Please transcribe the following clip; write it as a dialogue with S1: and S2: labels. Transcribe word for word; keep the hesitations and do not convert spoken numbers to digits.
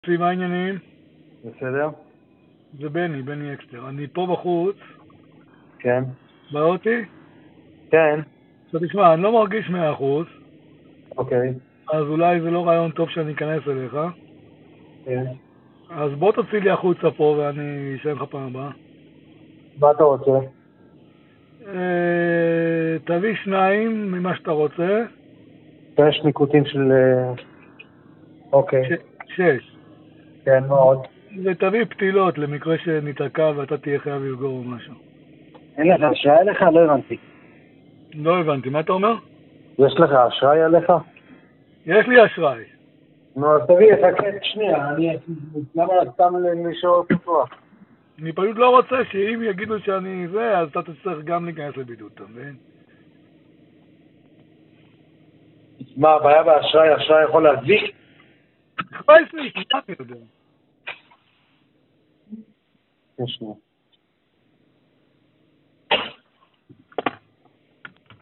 S1: מה העניינים?
S2: בסדר?
S1: זה בני, בני אקסטר. אני פה בחוץ.
S2: כן.
S1: בא אותי?
S2: כן.
S1: עכשיו תשמע, אני לא מרגיש מאה אחוז.
S2: אוקיי.
S1: אז אולי זה לא רעיון טוב שאני אכנס אליך.
S2: כן.
S1: אז בוא תוציא לי החוצה פה ואני אשאל לך פעם הבאה.
S2: מה אתה רוצה?
S1: אה, תביא שניים ממה שאתה רוצה.
S2: יש ניקוטין של... אוקיי.
S1: ש- שש.
S2: כן, מה עוד?
S1: ותביא פתילות למקרה שניתקע ואתה תהיה חייב לסגור או משהו.
S2: אין לך אשראי עליך? לא הבנתי.
S1: לא הבנתי, מה אתה אומר?
S2: יש לך אשראי עליך?
S1: יש לי אשראי.
S2: נו, אז תביא, חכה שנייה, אני... למה סתם למישהו פתוח?
S1: אני פשוט לא רוצה שאם יגידו שאני זה, אז אתה תצטרך גם להיכנס לבידוד, אתה מבין?
S2: מה, הבעיה באשראי, אשראי יכול להזיק?
S1: אכפת לי, מה אני יודע?
S2: יש שנייה.